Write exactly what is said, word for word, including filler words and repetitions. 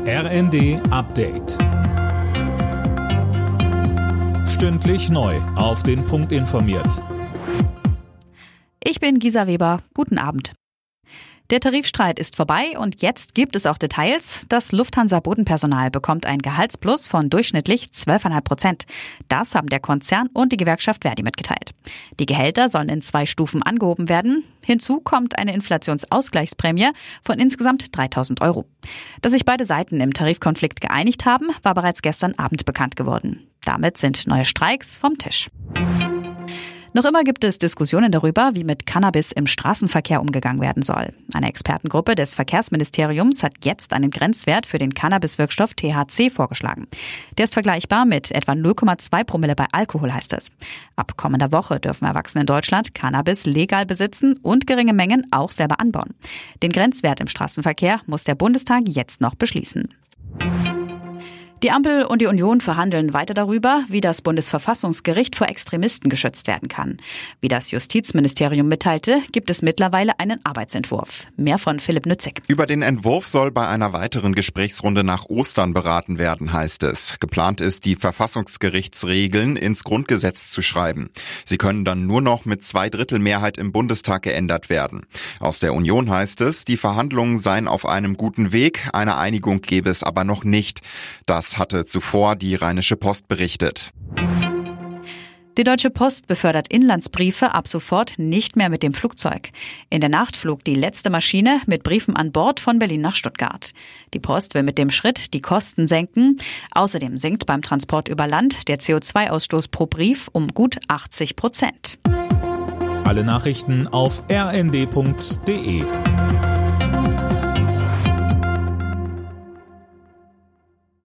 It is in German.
R N D Update. Stündlich neu auf den Punkt informiert. Ich bin Gisa Weber. Guten Abend. Der Tarifstreit ist vorbei und jetzt gibt es auch Details. Das Lufthansa-Bodenpersonal bekommt ein Gehaltsplus von durchschnittlich zwölf Komma fünf Prozent. Das haben der Konzern und die Gewerkschaft Verdi mitgeteilt. Die Gehälter sollen in zwei Stufen angehoben werden. Hinzu kommt eine Inflationsausgleichsprämie von insgesamt dreitausend Euro. Dass sich beide Seiten im Tarifkonflikt geeinigt haben, war bereits gestern Abend bekannt geworden. Damit sind neue Streiks vom Tisch. Noch immer gibt es Diskussionen darüber, wie mit Cannabis im Straßenverkehr umgegangen werden soll. Eine Expertengruppe des Verkehrsministeriums hat jetzt einen Grenzwert für den Cannabis-Wirkstoff T H C vorgeschlagen. Der ist vergleichbar mit etwa null Komma zwei Promille bei Alkohol, heißt es. Ab kommender Woche dürfen Erwachsene in Deutschland Cannabis legal besitzen und geringe Mengen auch selber anbauen. Den Grenzwert im Straßenverkehr muss der Bundestag jetzt noch beschließen. Die Ampel und die Union verhandeln weiter darüber, wie das Bundesverfassungsgericht vor Extremisten geschützt werden kann. Wie das Justizministerium mitteilte, gibt es mittlerweile einen Arbeitsentwurf. Mehr von Philipp Nützig. Über den Entwurf soll bei einer weiteren Gesprächsrunde nach Ostern beraten werden, heißt es. Geplant ist, die Verfassungsgerichtsregeln ins Grundgesetz zu schreiben. Sie können dann nur noch mit Zweidrittelmehrheit im Bundestag geändert werden. Aus der Union heißt es, die Verhandlungen seien auf einem guten Weg, eine Einigung gebe es aber noch nicht. Das hatte zuvor die Rheinische Post berichtet. Die Deutsche Post befördert Inlandsbriefe ab sofort nicht mehr mit dem Flugzeug. In der Nacht flog die letzte Maschine mit Briefen an Bord von Berlin nach Stuttgart. Die Post will mit dem Schritt die Kosten senken. Außerdem sinkt beim Transport über Land der C O zwei Ausstoß pro Brief um gut achtzig Prozent. Alle Nachrichten auf r n d punkt d e.